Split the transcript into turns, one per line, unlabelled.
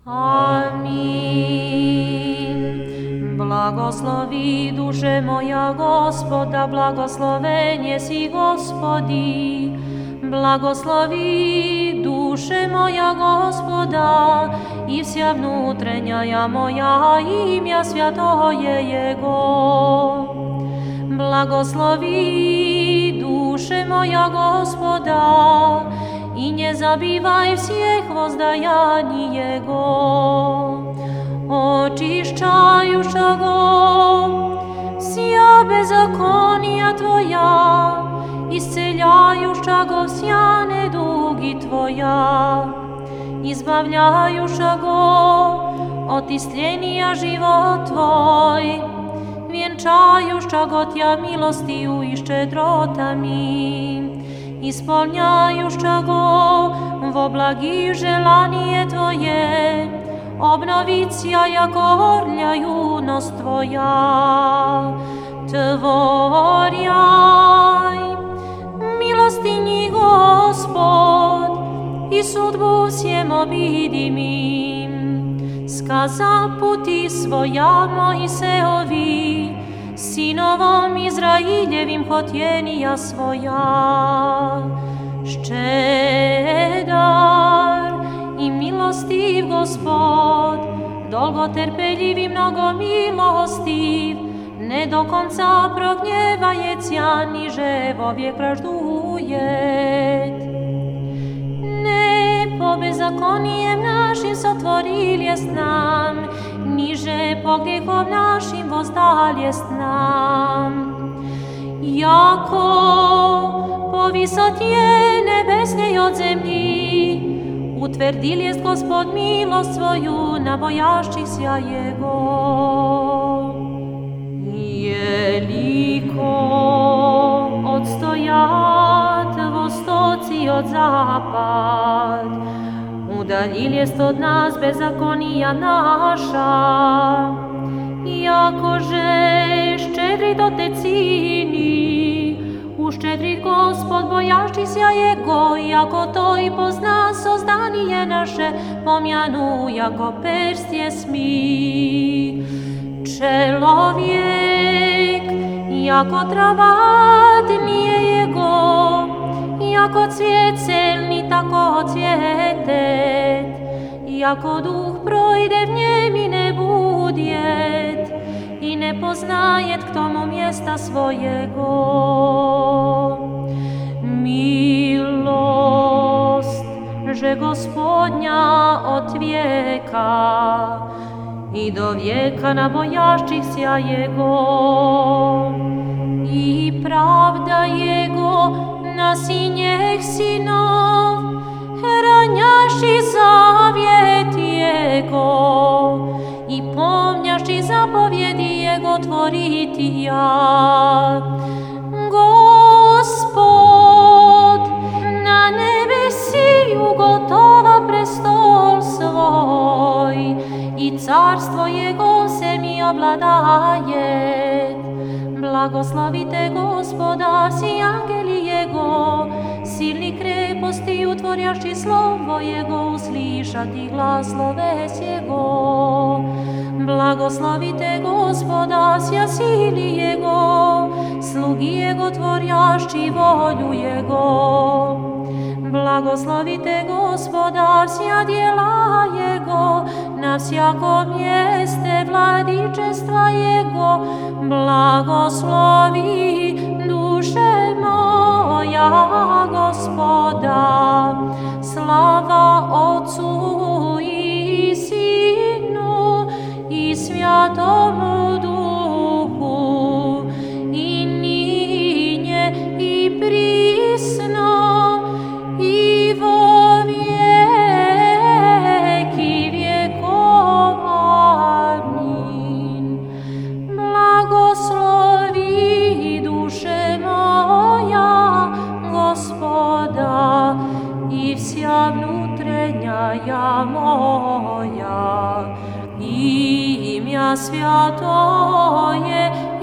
Amin. Blagoslovi duše moja Gospoda, blagosloven jesi Gospodi. Blagoslovi duše moja Gospoda i vsja внутренняя moja imja svjatoje Jego. Blagoslovi duše moja Gospoda i nie zabivaj всех воздаянь Jego. Očišćajušago vsja bezakonija Tvoja, isceljajušago vsja nedugi Tvoja, izbavljajušago od istljenija život Tvoj, vjenčajušago Tja milostiju i ščedrotami, ispolnjajušago vo blagi želanije Tvoje, obnovicija jako orlja junost Tvoja. Tvorjaj milostinji Gospod i sudbu всем обидимим. Сказа пути своя Моисеови, sinovom Izraeljevim хотjenija svoja. Ščedar i milostiv Gospod, dolgoterpeljiv i mnogo milostiv, ne do konca prognjevajecja, niže vovijek praždujet. Ne po bezakonijem našim sotvoriljest nam, niže po grijehom našim vozdaljest nam. Jako po visotje nebesnej od zemlji, utvrdil jest Gospod milost svoju na bojašćih sja Jego. Jeliko odstojat vostoci od zapad, udaljil jest od nas bezakonija naša, jakože ščedrit otecini, uščedrit Gospod bojašćih sja Jego, jako to i pozna sozdanije naše, pomjanu jako perstje smi. Čelovjek, jako travat nije Jego, jako cvijet celni, tako cvjetet, jako duh projde v njem i ne budjet, i ne poznajet k tomu mjesta svojego. Milost, že Gospodnja od vijeka i do vijeka na bojašćih sja Jego, i pravda Jego na sinjeh sinov, ranjaši zavjet Jego, i pomnjaši zapovjedi Jego tvoriti ja. Gospod na nebesi ugotova prestol svoj, i carstvo Jego se mi obladaje. Blagoslavite Gospoda, si angeli Jego, silni kreposti utvorjaši slovo Jego, uslišati glas sloves Jego. Blagoslavite Gospoda, sja sili Jego, slugi Jego tvorjaši volju Jego. Blagoslavite Gospoda, vsja djela Jego, na vsjakom mjeste vladičestva Jego. Blagoslovi duše moja Gospoda, slava Otcu i Sinu i Svjatomu Duhu, i ninje i prisno i vo vijeki vjekov. Amin. Blagoslovi duše moja Gospoda i vsja внутренняя moja, imja svjatoje